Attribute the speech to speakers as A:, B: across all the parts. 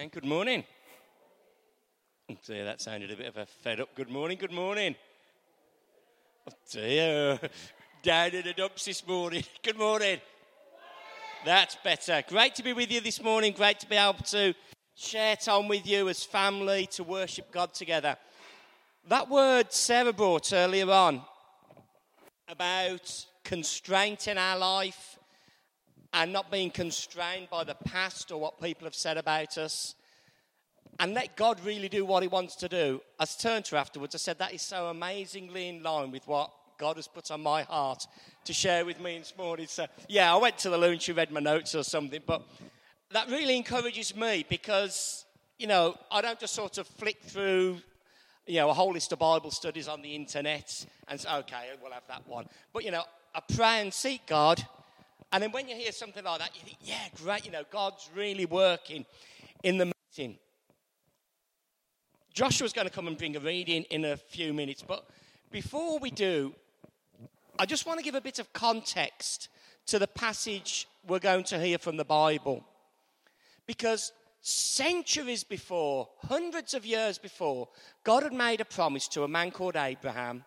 A: Amen. Good morning. Oh dear, that sounded a bit of a fed up good morning. Good morning. Oh dear, down in the dumps this morning. Good morning. That's better. Great to be with you this morning. Great to be able to share time with you as family to worship God together. That word Sarah brought earlier on about constraint in our life and not being constrained by the past or what people have said about us, and let God really do what he wants to do. I turned to her afterwards, I said, that is so amazingly in line with what God has put on my heart to share with me this morning. So, yeah, I went to the loo and she read my notes or something, but that really encourages me because, I don't just sort of flick through, a whole list of Bible studies on the internet and say, okay, we'll have that one. But, I pray and seek God. And then when you hear something like that, you think, yeah, great, God's really working in the meeting. Joshua's going to come and bring a reading in a few minutes. But before we do, I just want to give a bit of context to the passage we're going to hear from the Bible. Because centuries before, hundreds of years before, God had made a promise to a man called Abraham,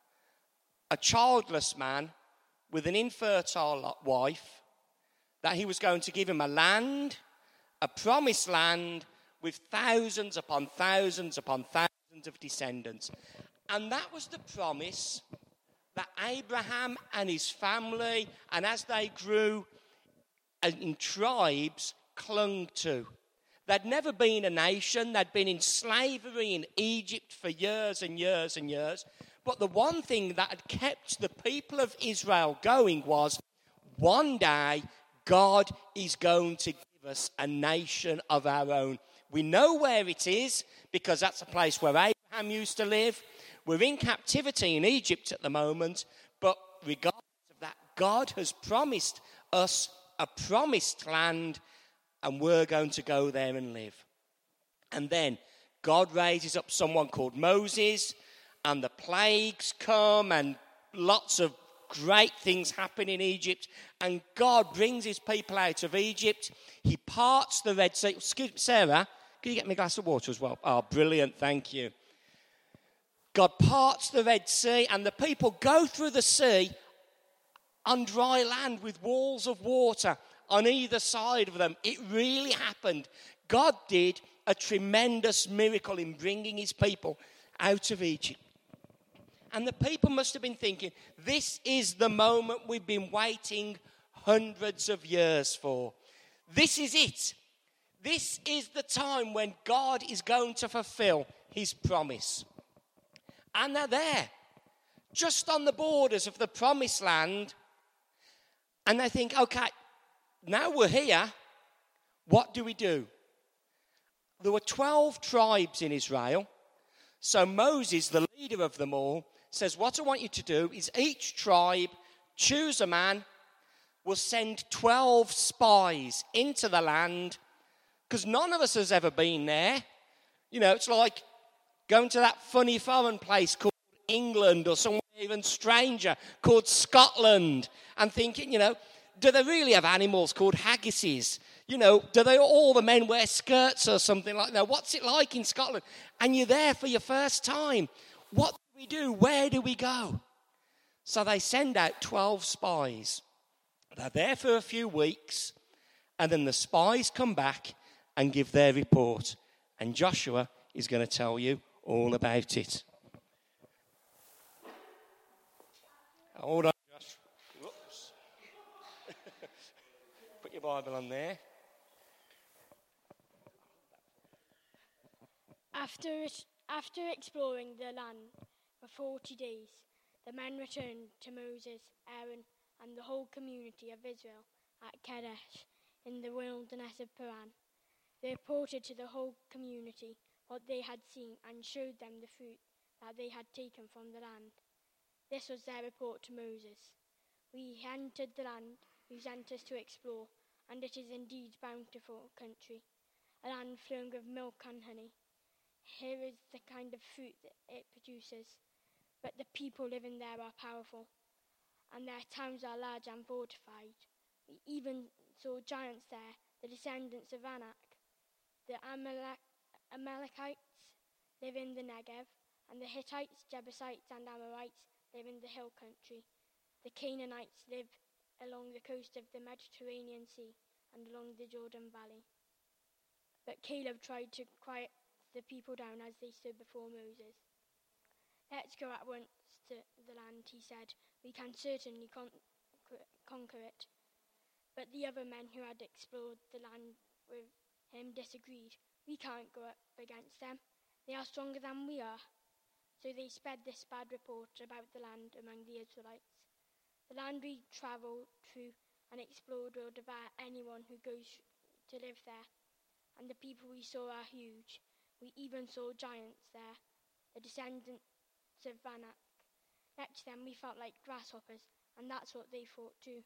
A: a childless man with an infertile wife, that he was going to give him a land, a promised land, with thousands upon thousands upon thousands of descendants. And that was the promise that Abraham and his family, and as they grew in tribes, clung to. They'd never been a nation. They'd been in slavery in Egypt for years and years and years. But the one thing that had kept the people of Israel going was, one day God is going to give us a nation of our own. We know where it is because that's a place where Abraham used to live. We're in captivity in Egypt at the moment, but regardless of that, God has promised us a promised land, and we're going to go there and live. And then God raises up someone called Moses, and the plagues come, and lots of great things happen in Egypt, and God brings his people out of Egypt. He parts the Red Sea. Excuse me, Sarah, can you get me a glass of water as well? Oh, brilliant, thank you. God parts the Red Sea, and the people go through the sea on dry land with walls of water on either side of them. It really happened. God did a tremendous miracle in bringing his people out of Egypt. And the people must have been thinking, this is the moment we've been waiting hundreds of years for. This is it. This is the time when God is going to fulfill his promise. And they're there, just on the borders of the promised land. And they think, okay, now we're here, what do we do? There were 12 tribes in Israel. So Moses, the leader of them all, says, what I want you to do is each tribe choose a man, will send 12 spies into the land, because none of us has ever been there. It's like going to that funny foreign place called England or somewhere even stranger called Scotland and thinking, do they really have animals called haggises? Do they all the men wear skirts or something like that? What's it like in Scotland? And you're there for your first time. What do we do? Where do we go? So they send out 12 spies. They're there for a few weeks, and then the spies come back and give their report. And Joshua is going to tell you all about it. Hold on, Josh. Whoops. Put your Bible on there.
B: After exploring the land for 40 days, the men returned to Moses, Aaron, and the whole community of Israel at Kadesh in the wilderness of Paran. They reported to the whole community what they had seen and showed them the fruit that they had taken from the land. This was their report to Moses. We entered the land you sent us to explore, and it is indeed bountiful country, a land flowing with milk and honey. Here is the kind of fruit that it produces, but the people living there are powerful, and their towns are large and fortified. We even saw giants there, the descendants of Anak. The Amalekites live in the Negev, and the Hittites, Jebusites, and Amorites live in the hill country. The Canaanites live along the coast of the Mediterranean Sea and along the Jordan Valley. But Caleb tried to quiet the people down as they stood before Moses. "Let's go at once to the land," he said. "We can certainly conquer it." But the other men who had explored the land with him disagreed. "We can't go up against them. They are stronger than we are." So they spread this bad report about the land among the Israelites. "The land we travel through and explored will devour anyone who goes to live there. And the people we saw are huge. We even saw giants there, the descendants of Anak. Next to them we felt like grasshoppers, and that's what they thought too."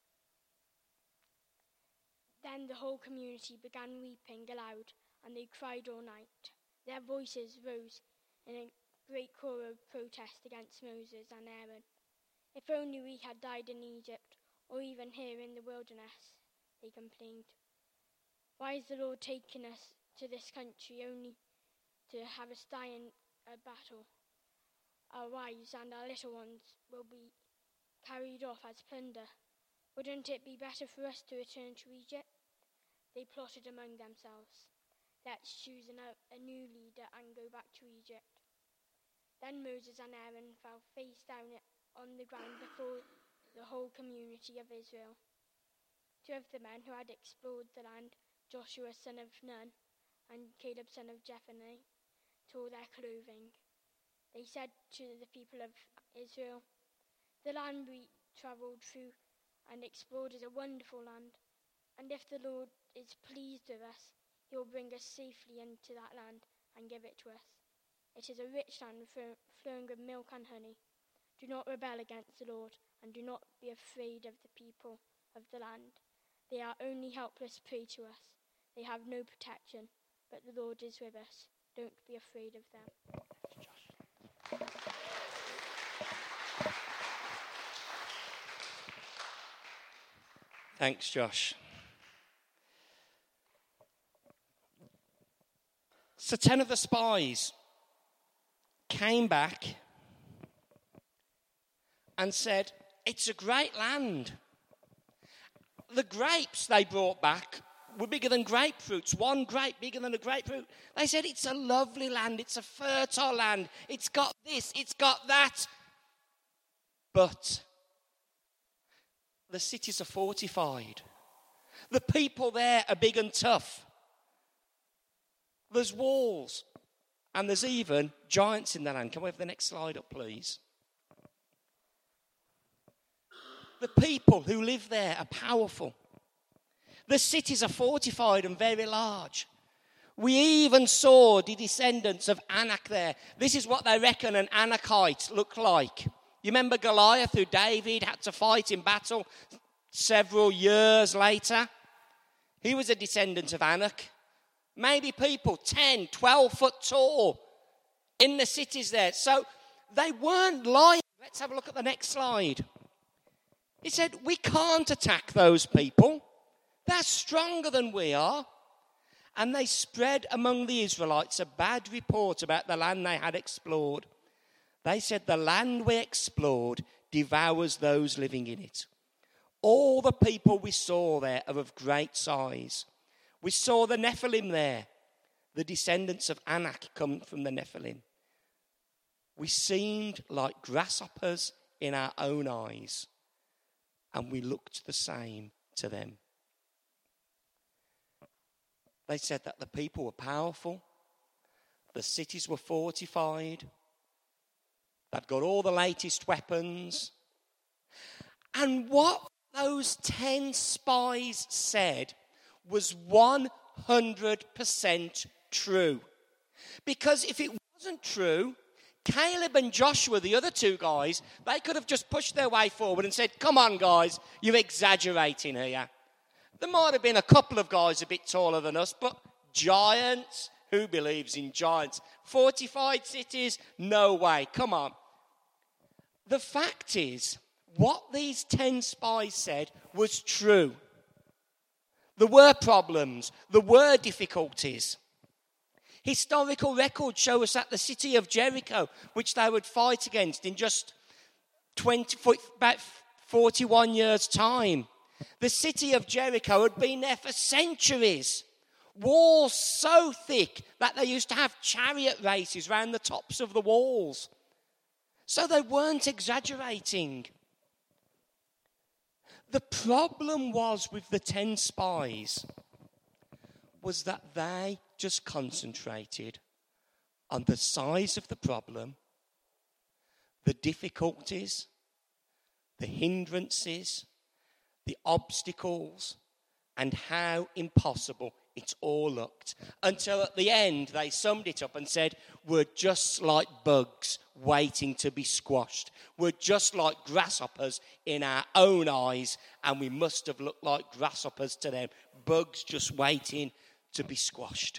B: Then the whole community began weeping aloud, and they cried all night. Their voices rose in a great chorus of protest against Moses and Aaron. "If only we had died in Egypt, or even here in the wilderness," they complained. "Why is the Lord taking us to this country only to have us die in a battle? Our wives and our little ones will be carried off as plunder. Wouldn't it be better for us to return to Egypt?" They plotted among themselves. "Let's choose a new leader and go back to Egypt." Then Moses and Aaron fell face down on the ground before the whole community of Israel. Two of the men who had explored the land, Joshua son of Nun and Caleb son of Jephunneh, tore their clothing. They said to the people of Israel, "The land we traveled through and explored is a wonderful land, and if the Lord is pleased with us, he will bring us safely into that land and give it to us. It is a rich land flowing with milk and honey. Do not rebel against the Lord, and do not be afraid of the people of the land. They are only helpless prey to us. They have no protection, but the Lord is with us. Don't be afraid of them."
A: Thanks, Josh. So 10 of the spies came back and said, "It's a great land." The grapes they brought back were bigger than grapefruits. One grape bigger than a grapefruit. They said, "It's a lovely land. It's a fertile land. It's got this. It's got that." But the cities are fortified. The people there are big and tough. There's walls. And there's even giants in the land. Can we have the next slide up, please? The people who live there are powerful. The cities are fortified and very large. We even saw the descendants of Anak there. This is what they reckon an Anakite looked like. You remember Goliath, who David had to fight in battle several years later? He was a descendant of Anak. Maybe people 10, 12 foot tall in the cities there. So they weren't lying. Let's have a look at the next slide. He said, "We can't attack those people. They're stronger than we are." And they spread among the Israelites a bad report about the land they had explored. They said, "The land we explored devours those living in it. All the people we saw there are of great size. We saw the Nephilim there. The descendants of Anak come from the Nephilim. We seemed like grasshoppers in our own eyes, and we looked the same to them." They said that the people were powerful, the cities were fortified, they'd got all the latest weapons. And what those 10 spies said was 100% true. Because if it wasn't true, Caleb and Joshua, the other two guys, they could have just pushed their way forward and said, "Come on, guys, you're exaggerating here." There might have been a couple of guys a bit taller than us, but giants? Who believes in giants? Fortified cities? No way. Come on. The fact is, what these 10 spies said was true. There were problems. There were difficulties. Historical records show us that the city of Jericho, which they would fight against in just about 41 years' time, the city of Jericho had been there for centuries. Walls so thick that they used to have chariot races around the tops of the walls. So they weren't exaggerating. The problem was with the 10 spies was that they just concentrated on the size of the problem, the difficulties, the hindrances, the obstacles, and how impossible it all looked. Until at the end they summed it up and said, we're just like bugs waiting to be squashed. We're just like grasshoppers in our own eyes, and we must have looked like grasshoppers to them. Bugs just waiting to be squashed.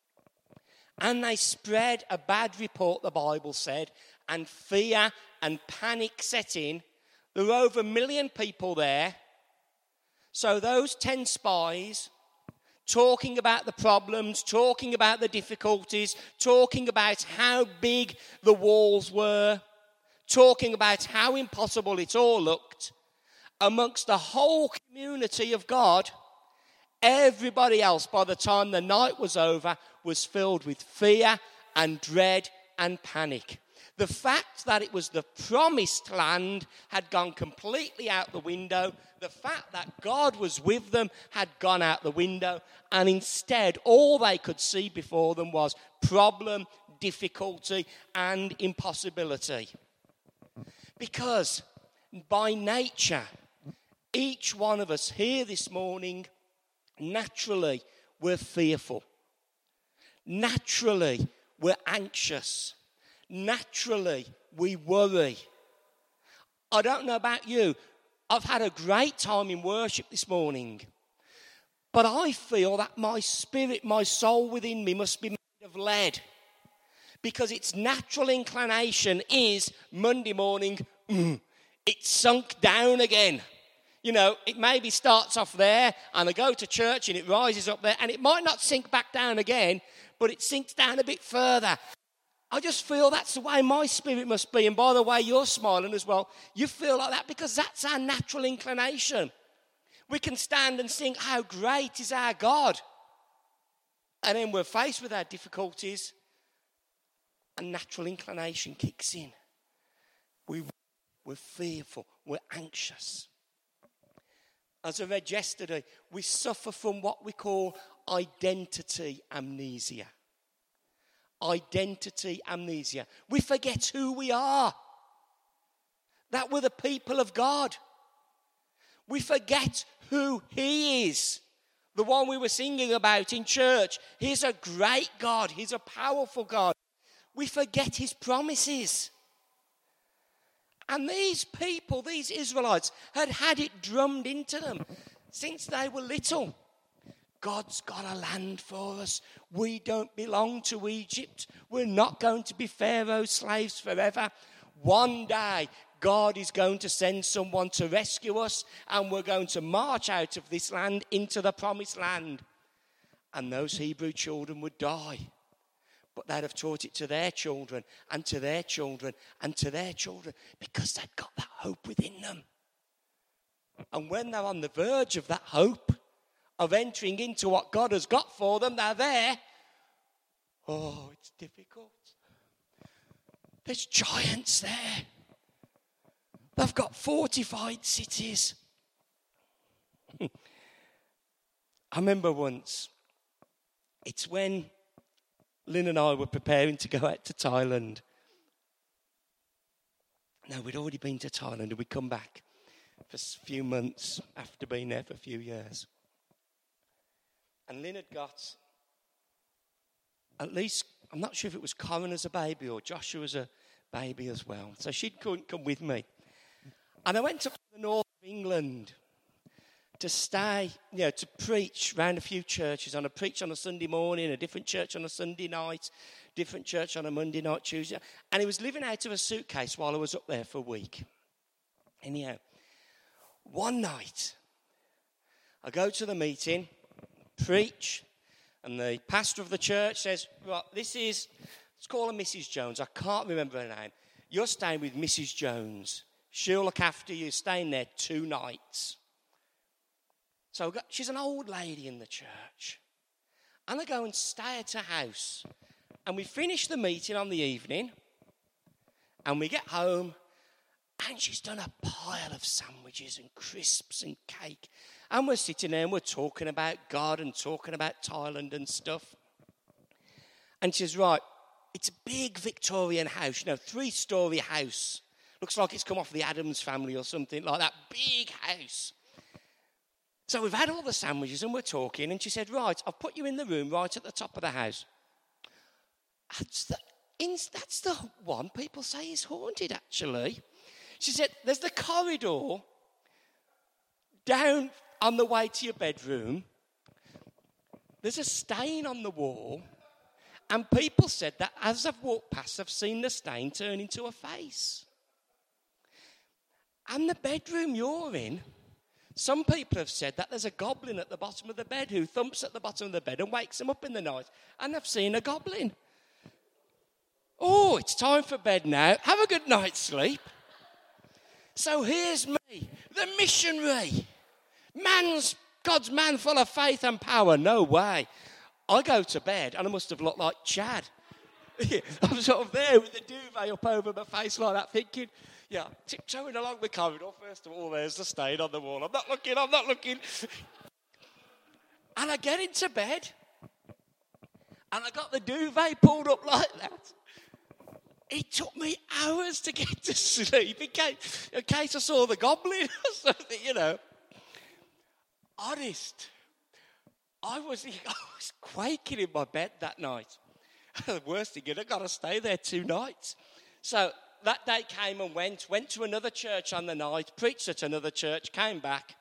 A: And they spread a bad report, the Bible said, and fear and panic set in. There were over 1 million people there. So those 10 spies, talking about the problems, talking about the difficulties, talking about how big the walls were, talking about how impossible it all looked, amongst the whole community of God, everybody else, by the time the night was over, was filled with fear and dread and panic. The fact that it was the promised land had gone completely out the window. The fact that God was with them had gone out the window. And instead, all they could see before them was problem, difficulty, and impossibility. Because by nature, each one of us here this morning, naturally, we're fearful. Naturally, we're anxious. Naturally, we worry. I don't know about you. I've had a great time in worship this morning. But I feel that my spirit, my soul within me must be made of lead. Because its natural inclination is Monday morning, it's sunk down again. You know, it maybe starts off there and I go to church and it rises up there and it might not sink back down again, but it sinks down a bit further. I just feel that's the way my spirit must be. And by the way, you're smiling as well. You feel like that because that's our natural inclination. We can stand and sing, how great is our God. And then we're faced with our difficulties and natural inclination kicks in. We're fearful. We're anxious. As I read yesterday, we suffer from what we call identity amnesia. Identity amnesia. We forget who we are. That we're the people of God. We forget who He is. The one we were singing about in church. He's a great God. He's a powerful God. We forget His promises. And these people, these Israelites, had it drummed into them since they were little. God's got a land for us. We don't belong to Egypt. We're not going to be Pharaoh's slaves forever. One day, God is going to send someone to rescue us, and we're going to march out of this land into the promised land. And those Hebrew children would die. But they'd have taught it to their children, and to their children, and to their children, because they'd got that hope within them. And when they're on the verge of that hope, of entering into what God has got for them, they're there. Oh, it's difficult. There's giants there. They've got fortified cities. I remember once, it's when Lynn and I were preparing to go out to Thailand. No, we'd already been to Thailand and we'd come back for a few months after being there for a few years. And Lynn had got, at least, I'm not sure if it was Corin as a baby or Joshua as a baby as well. So she couldn't come with me. And I went up to the north of England to stay, to preach around a few churches. And I preached on a Sunday morning, a different church on a Sunday night, different church on a Monday night, Tuesday. And he was living out of a suitcase while I was up there for a week. Anyhow, one night, I go to the meeting, preach, And the pastor of the church says, right, let's call her Mrs. Jones. I can't remember her name. You're staying with Mrs. Jones. She'll look after you, staying there 2 nights. So she's an old lady in the church. And I go and stay at her house. And we finish the meeting on the evening. And we get home. And she's done a pile of sandwiches and crisps and cake. And we're sitting there and we're talking about God and talking about Thailand and stuff. And she says, right, it's a big Victorian house, 3-story house. Looks like it's come off the Addams Family or something like that. Big house. So we've had all the sandwiches and we're talking. And she said, right, I've put you in the room right at the top of the house. That's the one people say is haunted, actually. She said, there's the corridor down on the way to your bedroom. There's a stain on the wall. And people said that as I've walked past, I've seen the stain turn into a face. And the bedroom you're in, some people have said that there's a goblin at the bottom of the bed who thumps at the bottom of the bed and wakes them up in the night. And they've seen a goblin. Oh, it's time for bed now. Have a good night's sleep. So here's me, the missionary. God's man full of faith and power. No way. I go to bed and I must have looked like Chad. I'm sort of there with the duvet up over my face like that, thinking, tiptoeing along the corridor. First of all, there's the stain on the wall. I'm not looking. And I get into bed and I got the duvet pulled up like that. It took me hours to get to sleep in case I saw the goblin or something, Honest. I was quaking in my bed that night. The worst thing, I've got to stay there 2 nights. So that day came and went to another church on the night, preached at another church, came back,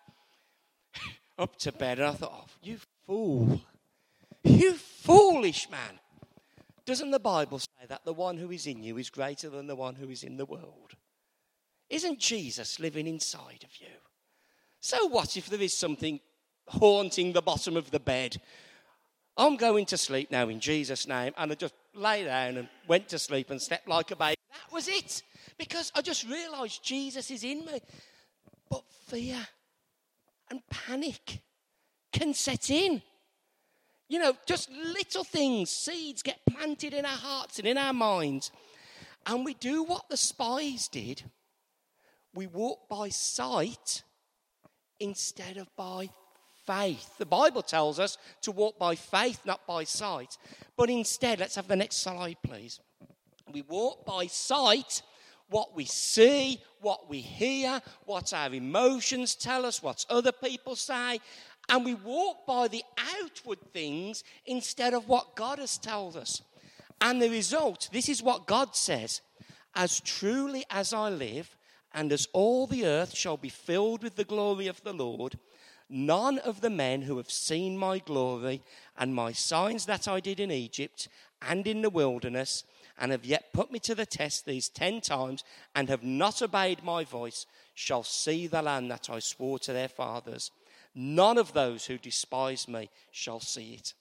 A: up to bed, and I thought, oh, you fool. You foolish man. Doesn't the Bible say that the one who is in you is greater than the one who is in the world? Isn't Jesus living inside of you? So what if there is something haunting the bottom of the bed? I'm going to sleep now in Jesus' name. And I just lay down and went to sleep and slept like a baby. That was it. Because I just realised Jesus is in me. But fear and panic can set in. Just little things, seeds get planted in our hearts and in our minds. And we do what the spies did. We walk by sight instead of by faith. The Bible tells us to walk by faith, not by sight. But instead, let's have the next slide, please. We walk by sight, what we see, what we hear, what our emotions tell us, what other people say. And we walk by the outward things instead of what God has told us. And the result, this is what God says. As truly as I live, and as all the earth shall be filled with the glory of the Lord, none of the men who have seen my glory and my signs that I did in Egypt and in the wilderness, and have yet put me to the test these 10 times, and have not obeyed my voice, shall see the land that I swore to their fathers. None of those who despise me shall see it.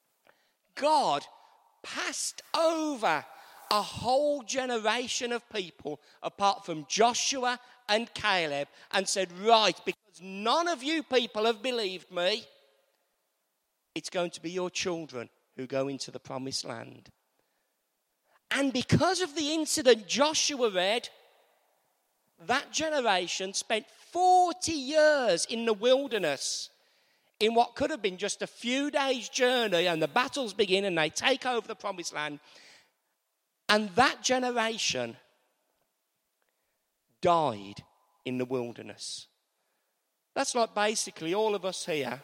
A: God passed over a whole generation of people apart from Joshua and Caleb and said, right, because none of you people have believed me, it's going to be your children who go into the promised land. And because of the incident Joshua read, that generation spent 40 years in the wilderness in what could have been just a few days' journey, and the battles begin and they take over the promised land. And that generation died in the wilderness. That's like basically all of us here.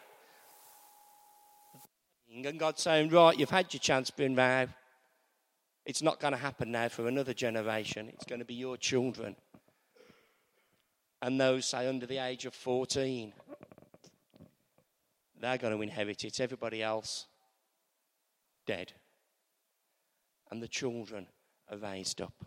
A: And God saying, right, you've had your chance, but now it's not going to happen now for another generation. It's going to be your children. And those, say, under the age of 14, they're going to inherit it. Everybody else, dead. And the children are raised up.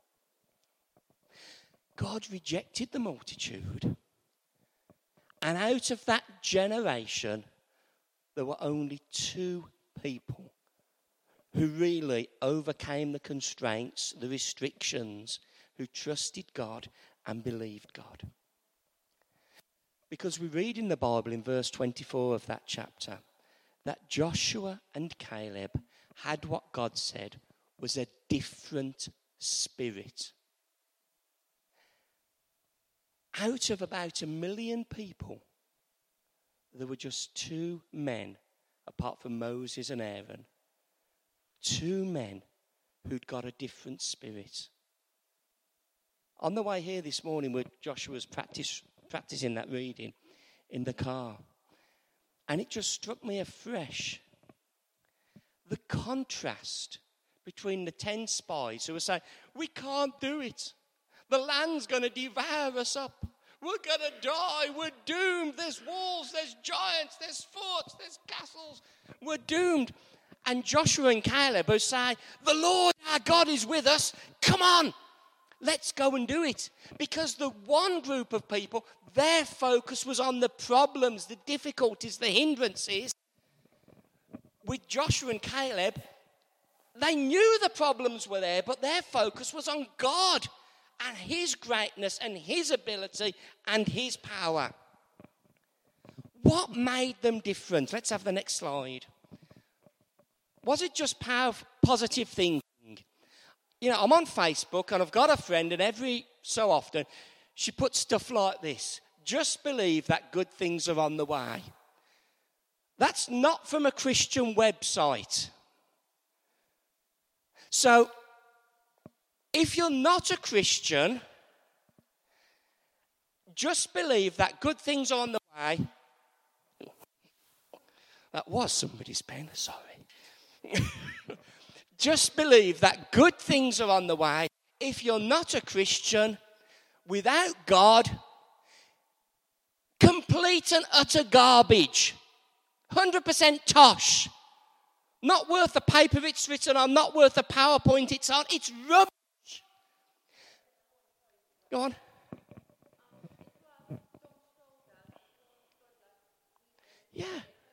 A: God rejected the multitude. And out of that generation, there were only 2 people who really overcame the constraints, the restrictions, who trusted God and believed God. Because we read in the Bible in verse 24 of that chapter that Joshua and Caleb had what God said was a different spirit. Out of about 1 million people, there were just 2 men, apart from Moses and Aaron, 2 men who'd got a different spirit. On the way here this morning, where Joshua was practicing that reading in the car, and it just struck me afresh the contrast between the 10 spies who were saying, we can't do it. The land's going to devour us up. We're going to die. We're doomed. There's walls, there's giants, there's forts, there's castles. We're doomed. And Joshua and Caleb who say, the Lord our God is with us. Come on, let's go and do it. Because the one group of people, their focus was on the problems, the difficulties, the hindrances. With Joshua and Caleb, they knew the problems were there, but their focus was on God and his greatness and his ability and his power. What made them different? Let's have the next slide. Was it just positive thinking? You know, I'm on Facebook and I've got a friend, and every so often she puts stuff like this. Just believe that good things are on the way. That's not from a Christian website. So, if you're not a Christian, just believe that good things are on the way. That was somebody's pen, sorry. Just believe that good things are on the way. If you're not a Christian, without God, complete and utter garbage. 100% tosh. Not worth the paper it's written on, not worth the PowerPoint it's on. It's rubbish. Go on. Yeah.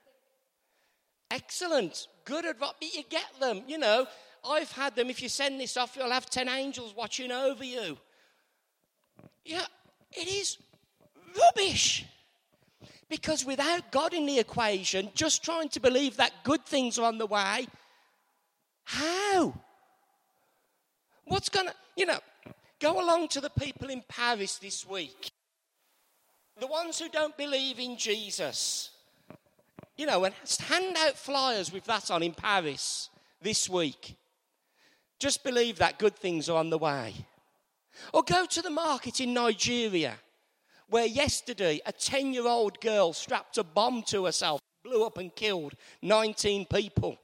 A: Excellent. Good advice. You get them, you know. I've had them. If you send this off, you'll have 10 angels watching over you. Yeah, it is rubbish. Because without God in the equation, just trying to believe that good things are on the way, how? What's going to, you know, go along to the people in Paris this week. The ones who don't believe in Jesus. You know, and hand out flyers with that on in Paris this week. Just believe that good things are on the way. Or go to the market in Nigeria, where yesterday a 10-year-old girl strapped a bomb to herself, blew up and killed 19 people.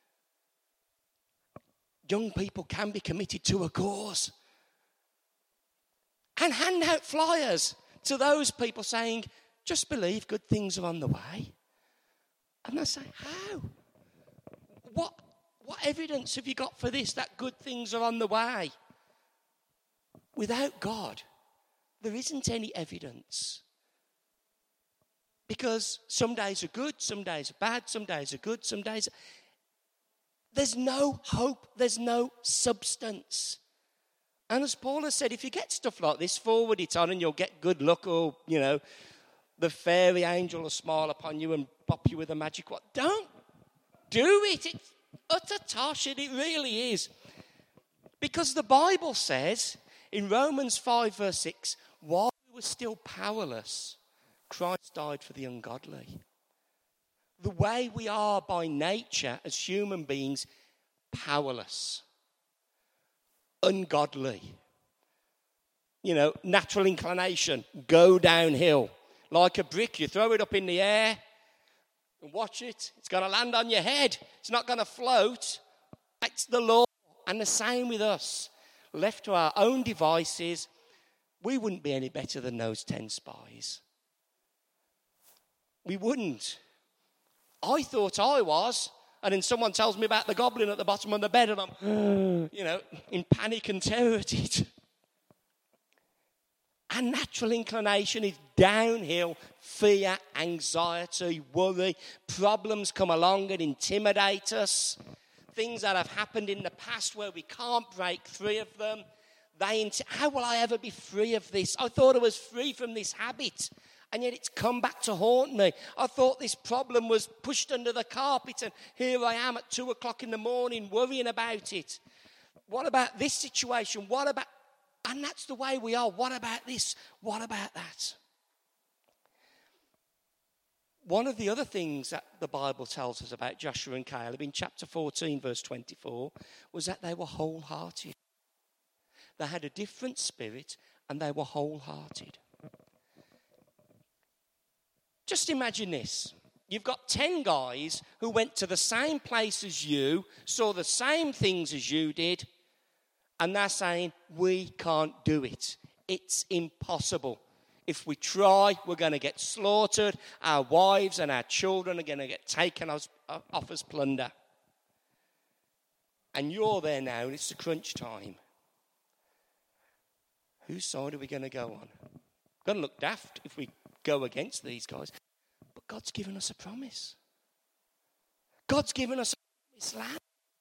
A: Young people can be committed to a cause. And hand out flyers to those people saying, just believe good things are on the way. And I say, how? What evidence have you got for this, that good things are on the way? Without God, there isn't any evidence. Because some days are good, some days are bad, some days are good, some days... There's no hope, there's no substance. And as Paul has said, if you get stuff like this, forward it on and you'll get good luck, or, you know, the fairy angel will smile upon you and pop you with a magic wand. Don't do it. It's utter tosh, and it really is. Because the Bible says in Romans 5 verse 6, while we were still powerless, Christ died for the ungodly. The way we are by nature as human beings, powerless, ungodly. You know, natural inclination, go downhill. Like a brick, you throw it up in the air and watch it. It's going to land on your head. It's not going to float. It's the law. And the same with us. Left to our own devices, we wouldn't be any better than those 10 spies. We wouldn't. I thought I was, and then someone tells me about the goblin at the bottom of the bed, and I'm, you know, in panic and terror at it. Our natural inclination is downhill. Fear, anxiety, worry. Problems come along and intimidate us. Things that have happened in the past where we can't break free of them. How will I ever be free of this? I thought I was free from this habit, and yet it's come back to haunt me. I thought this problem was pushed under the carpet, and here I am at 2 o'clock in the morning worrying about it. What about this situation? And that's the way we are. What about this? What about that? One of the other things that the Bible tells us about Joshua and Caleb in chapter 14, verse 24, was that they were wholehearted. They had a different spirit and they were wholehearted. Just imagine this. You've got 10 guys who went to the same place as you, saw the same things as you did, and they're saying, we can't do it. It's impossible. If we try, we're going to get slaughtered. Our wives and our children are going to get taken off as plunder. And you're there now, and it's the crunch time. Whose side are we going to go on? Going to look daft if we go against these guys. But God's given us a promise. God's given us a promised land.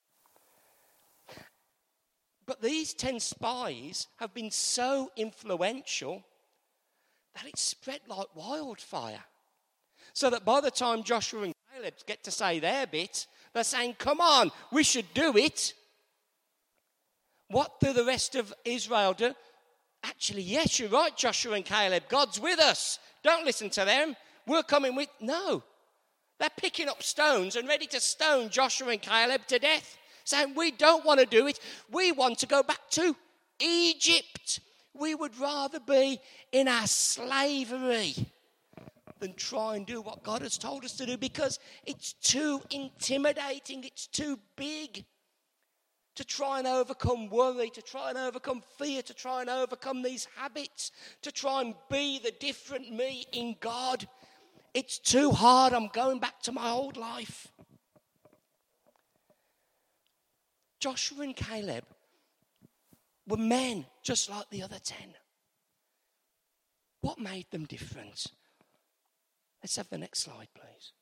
A: But these 10 spies have been so influential that it's spread like wildfire. So that by the time Joshua and Caleb get to say their bit, they're saying, come on, we should do it. What do the rest of Israel do? Actually, yes, you're right, Joshua and Caleb. God's with us. Don't listen to them. We're coming with... No. They're picking up stones and ready to stone Joshua and Caleb to death, saying, we don't want to do it. We want to go back to Egypt. We would rather be in our slavery than try and do what God has told us to do, because it's too intimidating. It's too big to try and overcome worry, to try and overcome fear, to try and overcome these habits, to try and be the different me in God. It's too hard. I'm going back to my old life. Joshua and Caleb were men just like the other 10. What made them different? Let's have the next slide, please.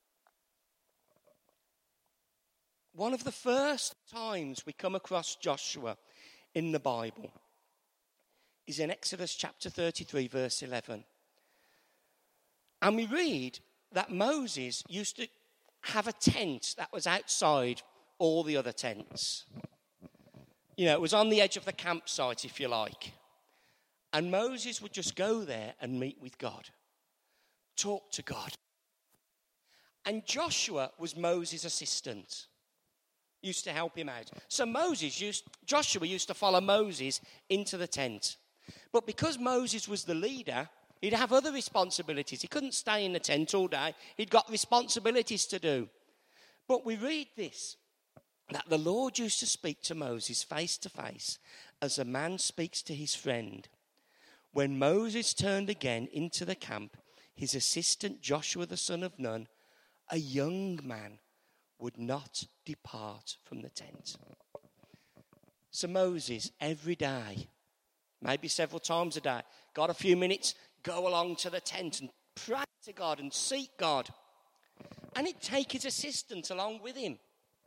A: One of the first times we come across Joshua in the Bible is in Exodus chapter 33, verse 11. And we read that Moses used to have a tent that was outside all the other tents. You know, it was on the edge of the campsite, if you like. And Moses would just go there and meet with God, talk to God. And Joshua was Moses' assistant, used to help him out. So Joshua used to follow Moses into the tent. But because Moses was the leader, he'd have other responsibilities. He couldn't stay in the tent all day. He'd got responsibilities to do. But we read this, that the Lord used to speak to Moses face to face as a man speaks to his friend. When Moses turned again into the camp, his assistant Joshua the son of Nun, a young man, would not depart from the tent. So Moses, every day, maybe several times a day, got a few minutes, go along to the tent and pray to God and seek God. And he'd take his assistant along with him.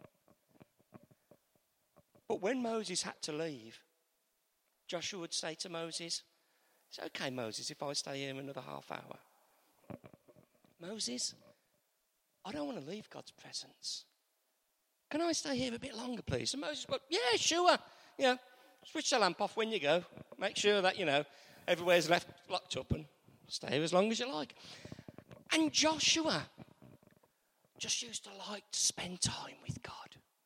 A: But when Moses had to leave, Joshua would say to Moses, it's okay, Moses, if I stay here another half hour. Moses, I don't want to leave God's presence. Can I stay here a bit longer, please? And Moses would, yeah, sure. You know, switch the lamp off when you go. Make sure that, everywhere's left locked up and stay here as long as you like. And Joshua just used to like to spend time with God.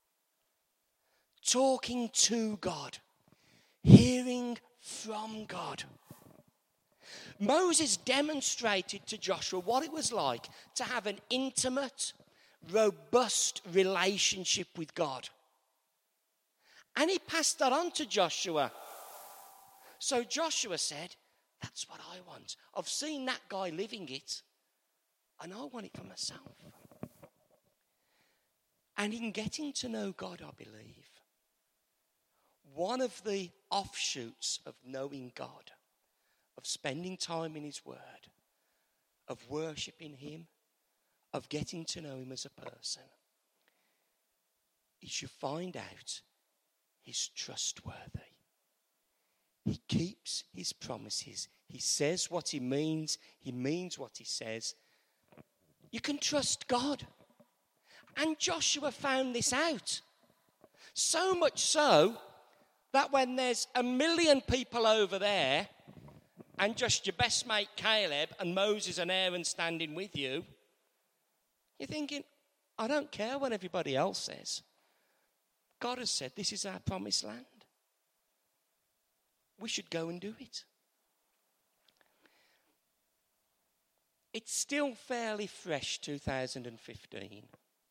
A: Talking to God. Hearing from God. Moses demonstrated to Joshua what it was like to have an intimate, robust relationship with God. And he passed that on to Joshua. So Joshua said, that's what I want. I've seen that guy living it, and I want it for myself. And in getting to know God, I believe, one of the offshoots of knowing God, of spending time in his word, of worshipping him, of getting to know him as a person, is you find out he's trustworthy. He keeps his promises. He says what he means what he says. You can trust God. And Joshua found this out. So much so that when there's 1 million people over there and just your best mate Caleb and Moses and Aaron standing with you, you're thinking, I don't care what everybody else says. God has said this is our promised land. We should go and do it. It's still fairly fresh, 2015.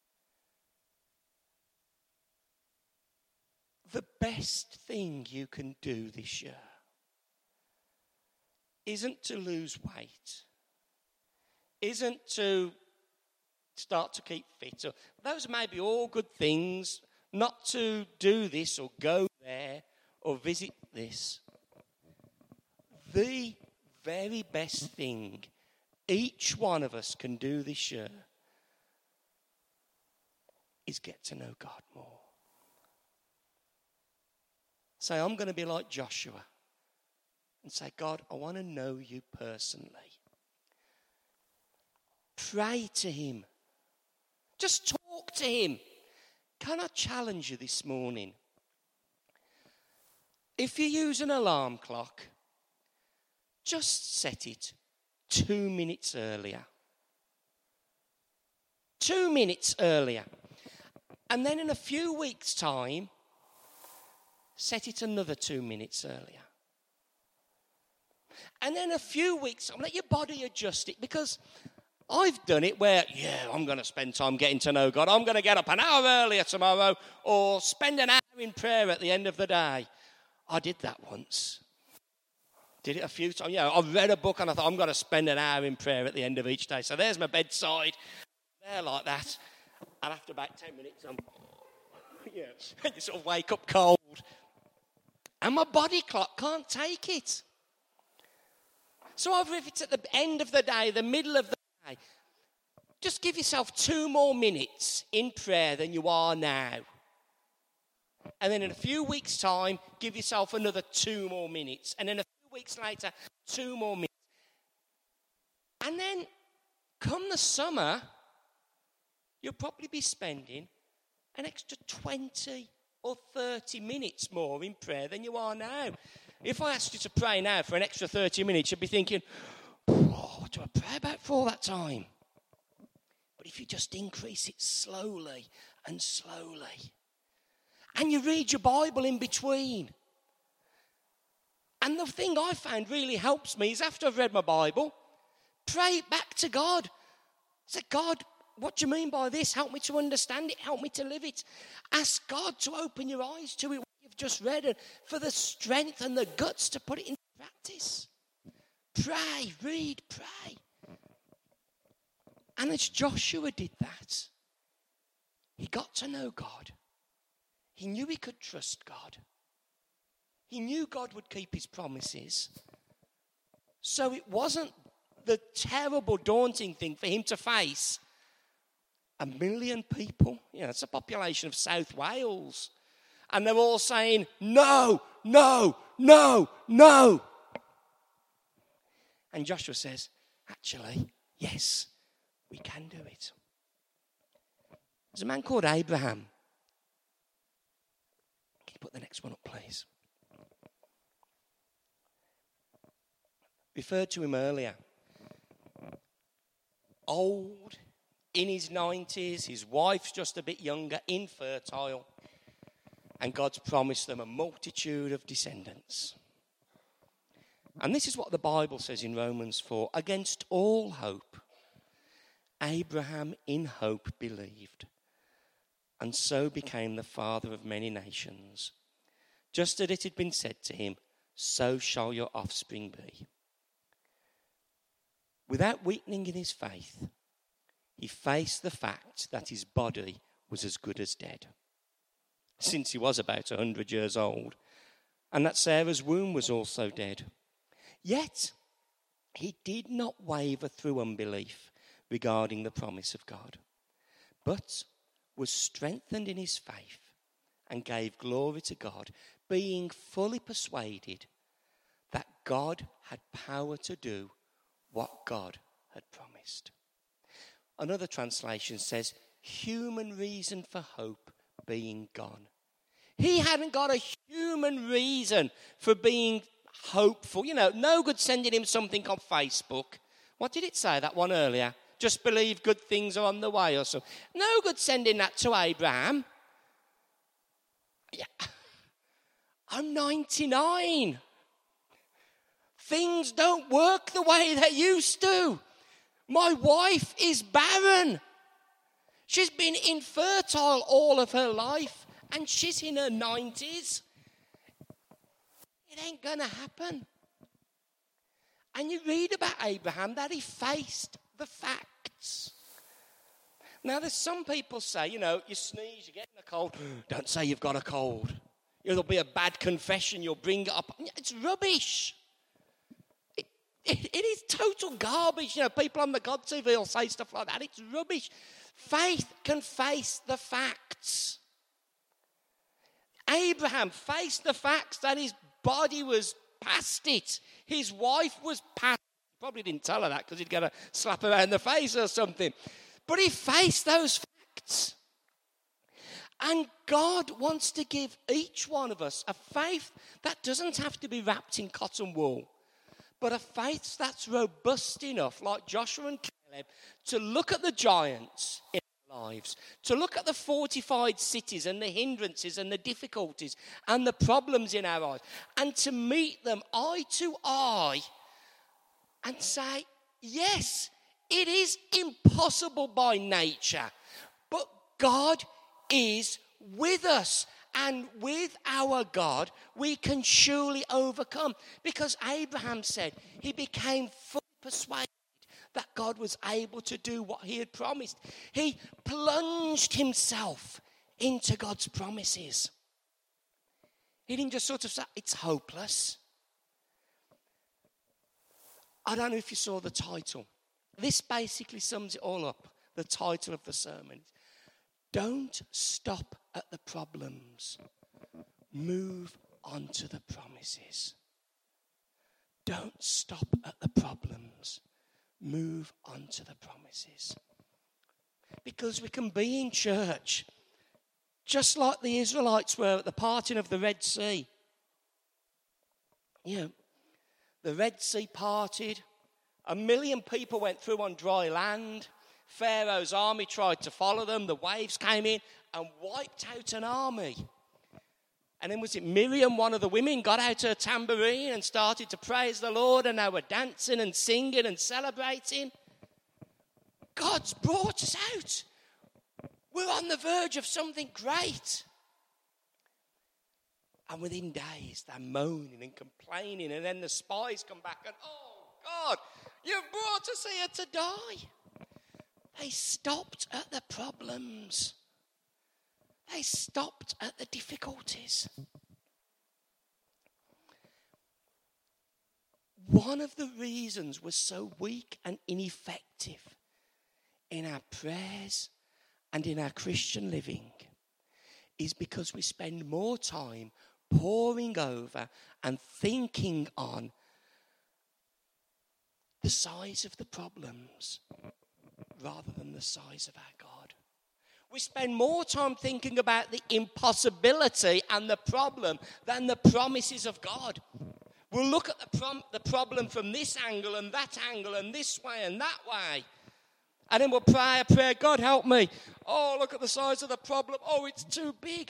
A: The best thing you can do this year isn't to lose weight, isn't to start to keep fit. So those may be all good things, not to do this or go there or visit this. The very best thing each one of us can do this year is get to know God more. Say, I'm going to be like Joshua and say, God, I want to know you personally. Pray to him. Just talk to him. Can I challenge you this morning? If you use an alarm clock, just set it 2 minutes earlier. 2 minutes earlier. And then in a few weeks' time, set it another 2 minutes earlier. And then a few weeks, let your body adjust it, because I've done it where, I'm going to spend time getting to know God. I'm going to get up an hour earlier tomorrow or spend an hour in prayer at the end of the day. I did that once. Did it a few times. I read a book and I thought, I'm going to spend an hour in prayer at the end of each day. So there's my bedside. There like that. And after about 10 minutes, you sort of wake up cold. And my body clock can't take it. So either if it's at the end of the day, the middle of the day, just give yourself 2 more minutes in prayer than you are now. And then in a few weeks' time, give yourself another 2 more minutes. And then a few weeks later, 2 more minutes. And then come the summer, you'll probably be spending an extra 20 or 30 minutes more in prayer than you are now. If I asked you to pray now for an extra 30 minutes, you'd be thinking, what do I pray about for all that time? But if you just increase it slowly and slowly, and you read your Bible in between. And the thing I found really helps me is after I've read my Bible, pray it back to God. Say, God, what do you mean by this? Help me to understand it. Help me to live it. Ask God to open your eyes to it, what you've just read, and for the strength and the guts to put it into practice. Pray, read, pray. And as Joshua did that, he got to know God. He knew he could trust God. He knew God would keep his promises. So it wasn't the terrible, daunting thing for him to face 1 million people. It's a population of South Wales. And they're all saying, no, no, no, no. And Joshua says, actually, yes, we can do it. There's a man called Abraham. Can you put the next one up, please? Referred to him earlier. Old, in his 90s, his wife's just a bit younger, infertile, and God's promised them a multitude of descendants. And this is what the Bible says in Romans 4. Against all hope, Abraham in hope believed, and so became the father of many nations, just as it had been said to him, so shall your offspring be. Without weakening in his faith, he faced the fact that his body was as good as dead, since he was about 100 years old, and that Sarah's womb was also dead. Yet, he did not waver through unbelief regarding the promise of God, but was strengthened in his faith and gave glory to God, being fully persuaded that God had power to do what God had promised. Another translation says, human reason for hope being gone. He hadn't got a human reason for being hopeful. You know, no good sending him something on Facebook. What did it say, that one earlier? Just believe good things are on the way or something. No good sending that to Abraham. Yeah. I'm 99. Things don't work the way they used to. My wife is barren. She's been infertile all of her life, and she's in her 90s. It ain't going to happen. And you read about Abraham that he faced the facts. Now, there's some people say, you know, you sneeze, you're getting a cold. Don't say you've got a cold. It'll be a bad confession. You'll bring it up. It's rubbish. It is total garbage. You know, people on the God TV will say stuff like that. It's rubbish. Faith can face the facts. Abraham faced the facts that his body was past it. His wife was past it. Probably didn't tell her that because he'd get a slap around the face or something. But he faced those facts. And God wants to give each one of us a faith that doesn't have to be wrapped in cotton wool, but a faith that's robust enough, like Joshua and Caleb, to look at the giants in our lives, to look at the fortified cities and the hindrances and the difficulties and the problems in our lives, and to meet them eye to eye and say, yes, it is impossible by nature, but God is with us. And with our God, we can surely overcome. Because Abraham said he became fully persuaded that God was able to do what he had promised. He plunged himself into God's promises. He didn't just sort of say, it's hopeless. I don't know if you saw the title. This basically sums it all up. The title of the sermon. Don't stop at the problems. Move on to the promises. Don't stop at the problems. Move on to the promises. Because we can be in church just like the Israelites were at the parting of the Red Sea. You know, the Red Sea parted. 1 million people went through on dry land. Pharaoh's army tried to follow them. The waves came in and wiped out an army. And then was it Miriam, one of the women, got out her tambourine and started to praise the Lord, and they were dancing and singing and celebrating. God's brought us out. We're on the verge of something great. And within days, they're moaning and complaining, and then the spies come back and, oh, God, you've brought us here to die. They stopped at the problems. They stopped at the difficulties. One of the reasons we're so weak and ineffective in our prayers and in our Christian living is because we spend more time poring over and thinking on the size of the problems rather than the size of our God. We spend more time thinking about the impossibility and the problem than the promises of God. We'll look at the problem from this angle and that angle and this way and that way. And then we'll pray a prayer, God help me. Oh, look at the size of the problem. Oh, it's too big.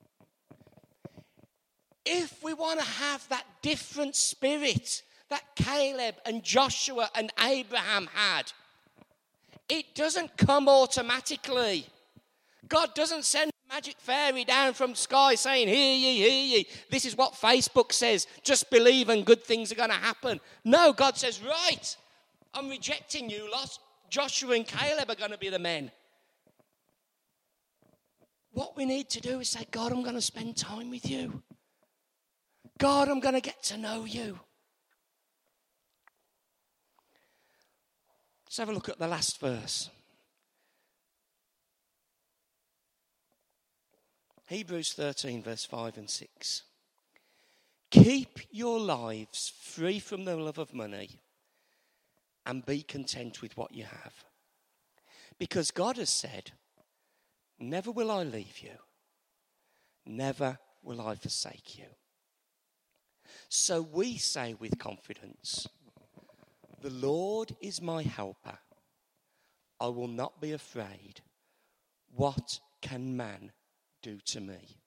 A: If we want to have that different spirit that Caleb and Joshua and Abraham had, it doesn't come automatically. God doesn't send a magic fairy down from sky saying, hear ye, hear ye. This is what Facebook says. Just believe and good things are going to happen. No, God says, right, I'm rejecting you lot. Joshua and Caleb are going to be the men. What we need to do is say, God, I'm going to spend time with you. God, I'm going to get to know you. Let's have a look at the last verse. Hebrews 13, verse 5 and 6. Keep your lives free from the love of money and be content with what you have. Because God has said, never will I leave you, never will I forsake you. So we say with confidence, the Lord is my helper. I will not be afraid. What can man do to me?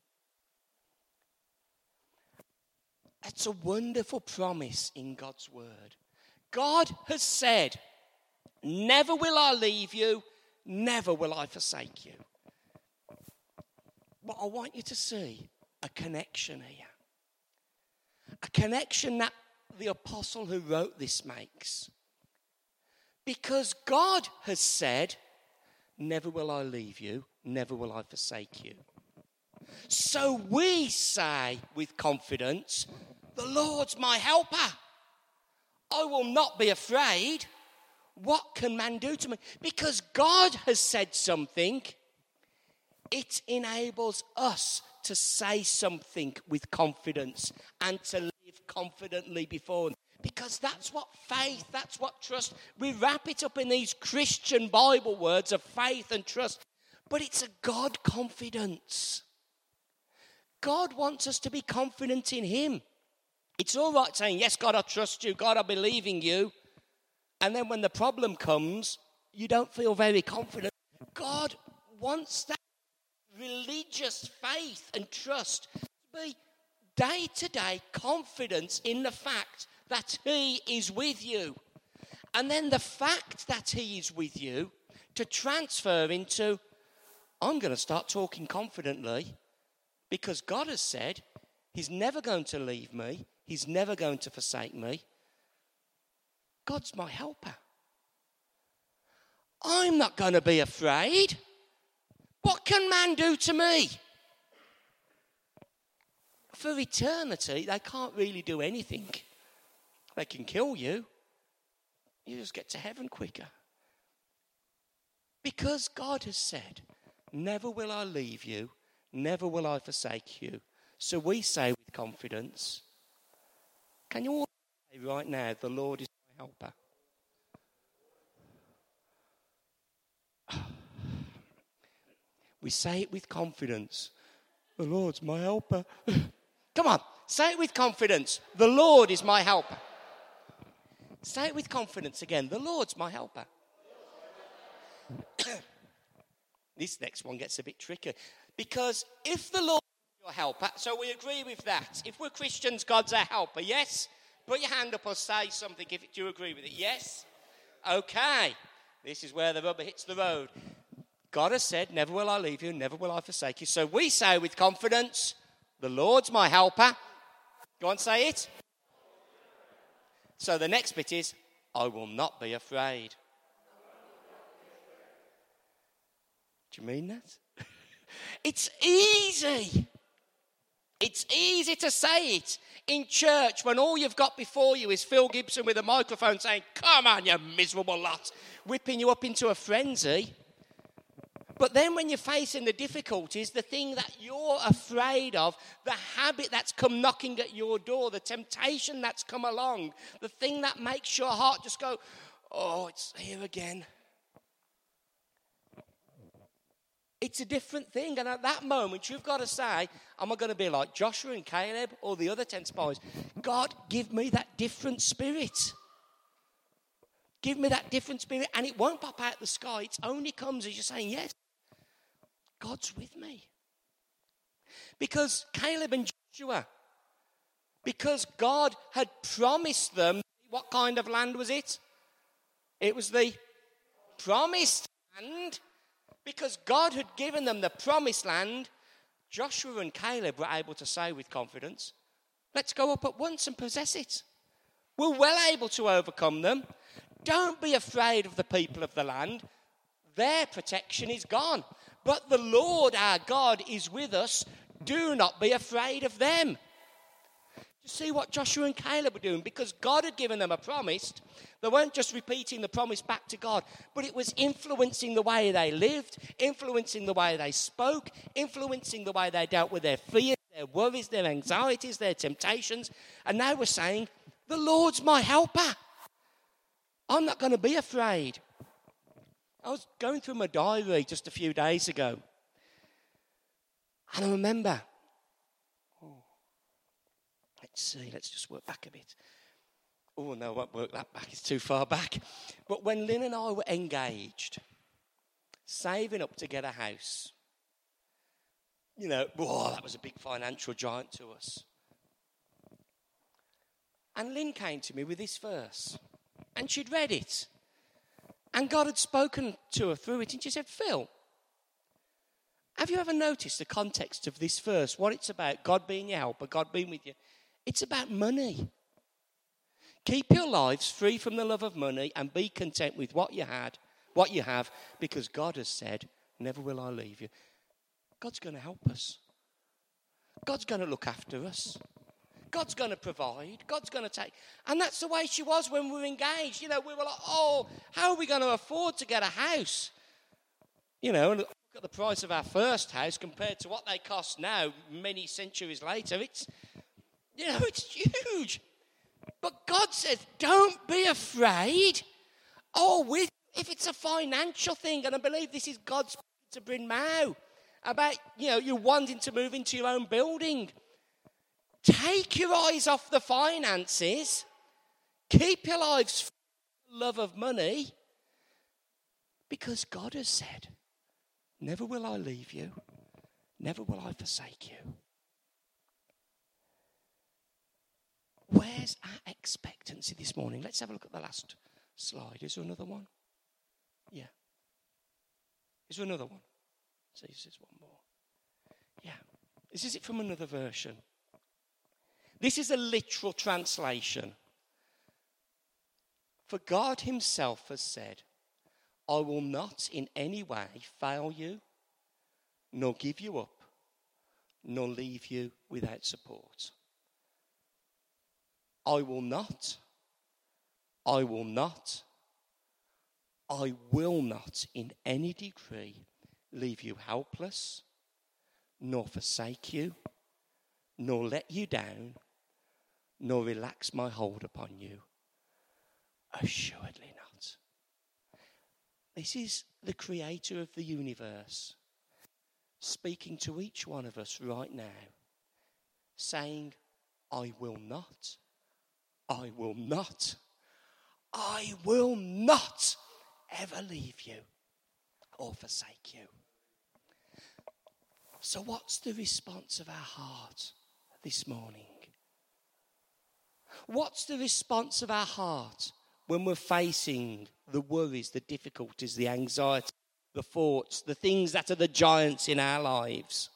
A: It's a wonderful promise in God's word. God has said, never will I leave you, never will I forsake you. But I want you to see a connection here. A connection that the apostle who wrote this makes. Because God has said, never will I leave you, never will I forsake you. So we say with confidence, the Lord's my helper. I will not be afraid. What can man do to me? Because God has said something, it enables us to say something with confidence and to live confidently before Him. Because that's what faith, that's what trust. We wrap it up in these Christian Bible words of faith and trust. But it's a God confidence. God wants us to be confident in Him. It's all right saying, yes, God, I trust you. God, I believe in you. And then when the problem comes, you don't feel very confident. God wants that religious faith and trust to be day-to-day confidence in the fact that He is with you. And then the fact that He is with you to transfer into, I'm going to start talking confidently because God has said He's never going to leave me. He's never going to forsake me. God's my helper. I'm not going to be afraid. What can man do to me? For eternity, they can't really do anything. They can kill you. You just get to heaven quicker. Because God has said, never will I leave you, never will I forsake you. So we say with confidence, can you all say right now, the Lord is my helper? We say it with confidence. The Lord's my helper. Come on, say it with confidence. The Lord is my helper. Say it with confidence again. The Lord's my helper. This next one gets a bit tricky. Because if the Lord is your helper, so we agree with that. If we're Christians, God's our helper, yes? Put your hand up or say something if you agree with it. Yes? Okay. This is where the rubber hits the road. God has said, never will I leave you, never will I forsake you. So we say with confidence, the Lord's my helper. Go on, say it. So the next bit is, I will not be afraid. Do you mean that? It's easy. It's easy to say it in church when all you've got before you is Phil Gibson with a microphone saying, come on, you miserable lot, whipping you up into a frenzy. But then when you're facing the difficulties, the thing that you're afraid of, the habit that's come knocking at your door, the temptation that's come along, the thing that makes your heart just go, oh, it's here again. It's a different thing. And at that moment, you've got to say, am I going to be like Joshua and Caleb or the other 10 spies? God, give me that different spirit. Give me that different spirit. And it won't pop out the sky. It only comes as you're saying, yes, God's with me. Because Caleb and Joshua, because God had promised them, what kind of land was it? It was the promised land. Because God had given them the promised land, Joshua and Caleb were able to say with confidence, let's go up at once and possess it. We're well able to overcome them. Don't be afraid of the people of the land. Their protection is gone. But the Lord our God is with us. Do not be afraid of them. See what Joshua and Caleb were doing, because God had given them a promise. They weren't just repeating the promise back to God, but it was influencing the way they lived, influencing the way they spoke, influencing the way they dealt with their fears, their worries, their anxieties, their temptations. And they were saying, the Lord's my helper. I'm not going to be afraid. I was going through my diary just a few days ago, and I remember, let's just work back a bit. Oh, no, I won't work that back. It's too far back. But when Lynn and I were engaged, saving up to get a house, that was a big financial giant to us. And Lynn came to me with this verse, and she'd read it. And God had spoken to her through it, and she said, Phil, have you ever noticed the context of this verse, what it's about, God being your helper, God being with you? It's about money. Keep your lives free from the love of money and be content with what you have, because God has said, never will I leave you. God's going to help us. God's going to look after us. God's going to provide. God's going to take. And that's the way she was when we were engaged. We were like, how are we going to afford to get a house? And look at the price of our first house compared to what they cost now, many centuries later. It's huge. But God says, don't be afraid. If it's a financial thing, and I believe this is God's to Bryn Mawr, about, you wanting to move into your own building. Take your eyes off the finances. Keep your lives free from the love of money. Because God has said, never will I leave you. Never will I forsake you. Where's our expectancy this morning? Let's have a look at the last slide. Is there another one? Yeah. Is there another one? So this is one more. Yeah. This is it from another version. This is a literal translation. For God himself has said, I will not in any way fail you, nor give you up, nor leave you without support. I will not in any degree leave you helpless, nor forsake you, nor let you down, nor relax my hold upon you. Assuredly not. This is the creator of the universe speaking to each one of us right now, saying, I will not ever leave you or forsake you. So what's the response of our heart this morning? What's the response of our heart when we're facing the worries, the difficulties, the anxiety, the thoughts, the things that are the giants in our lives?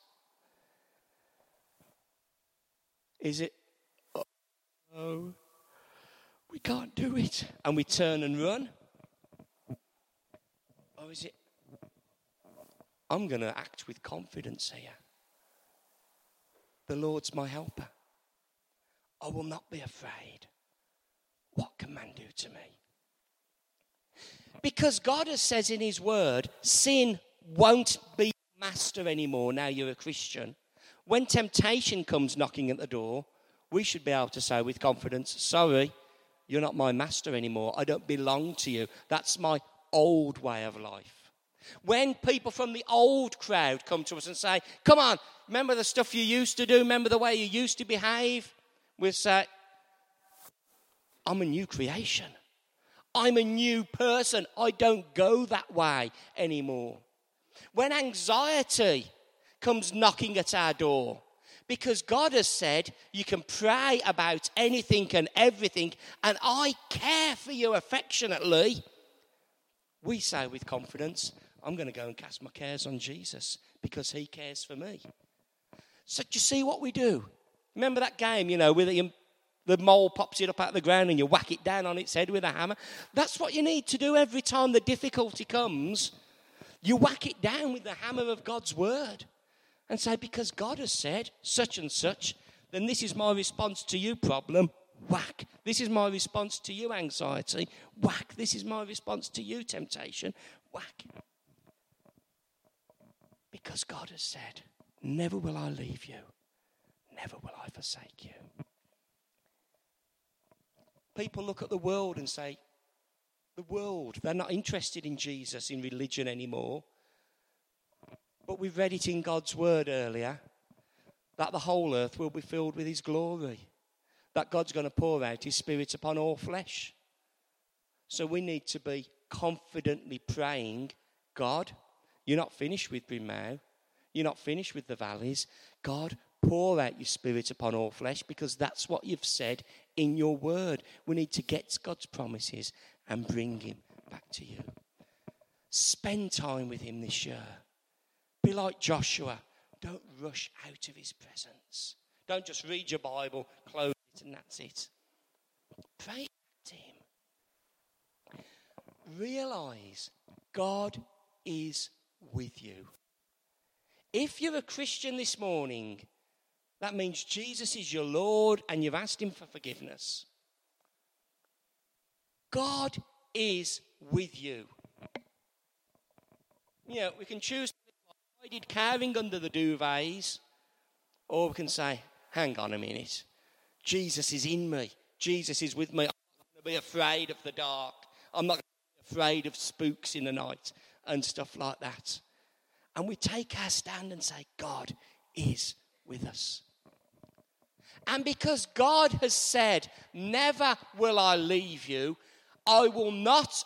A: Is it, oh, we can't do it, and we turn and run? Or is it, I'm going to act with confidence here. The Lord's my helper. I will not be afraid. What can man do to me? Because God has said in his word, sin won't be master anymore now you're a Christian. When temptation comes knocking at the door, we should be able to say with confidence, sorry, you're not my master anymore. I don't belong to you. That's my old way of life. When people from the old crowd come to us and say, come on, remember the stuff you used to do? Remember the way you used to behave? We'll say, I'm a new creation. I'm a new person. I don't go that way anymore. When anxiety comes knocking at our door, because God has said you can pray about anything and everything, and I care for you affectionately, we say with confidence, I'm going to go and cast my cares on Jesus because he cares for me. So do you see what we do? Remember that game, where the mole pops it up out of the ground and you whack it down on its head with a hammer? That's what you need to do every time the difficulty comes. You whack it down with the hammer of God's word and say, because God has said such and such, then this is my response to you, problem. Whack. This is my response to you, anxiety. Whack. This is my response to you, temptation. Whack. Because God has said, never will I leave you. Never will I forsake you. People look at the world and say, the world, they're not interested in Jesus, in religion anymore. But we've read it in God's word earlier, that the whole earth will be filled with his glory. That God's going to pour out his Spirit upon all flesh. So we need to be confidently praying, God, you're not finished with Bryn. You're not finished with the valleys. God, pour out your Spirit upon all flesh, because that's what you've said in your word. We need to get God's promises and bring him back to you. Spend time with him this year. Be like Joshua. Don't rush out of his presence. Don't just read your Bible, close it, and that's it. Pray to him. Realise God is with you. If you're a Christian this morning, that means Jesus is your Lord and you've asked him for forgiveness. God is with you. You know, we can choose to live hiding, cowering under the duvets, or we can say, hang on a minute. Jesus is in me. Jesus is with me. I'm not going to be afraid of the dark. I'm not going to be afraid of spooks in the night and stuff like that. And we take our stand and say, God is with us. And because God has said, never will I leave you, I will not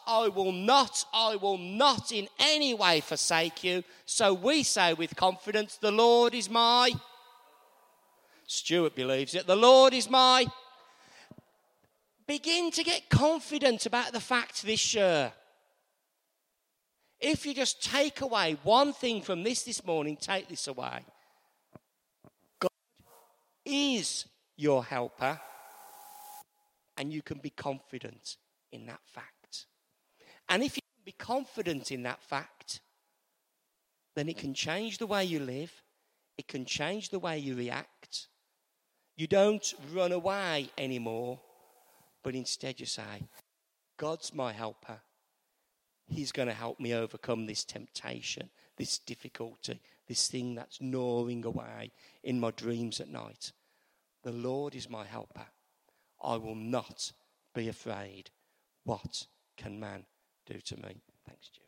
A: in any way forsake you. So we say with confidence, the Lord is my. Stuart believes it. The Lord is my. Begin to get confident about the fact this year. If you just take away one thing from this morning, take this away. God is your helper, and you can be confident in that fact. And if you can be confident in that fact, then it can change the way you live. It can change the way you react. You don't run away anymore, but instead you say, God's my helper. He's going to help me overcome this temptation, this difficulty, this thing that's gnawing away in my dreams at night. The Lord is my helper. I will not be afraid. What can man do to me? Thanks, Jude.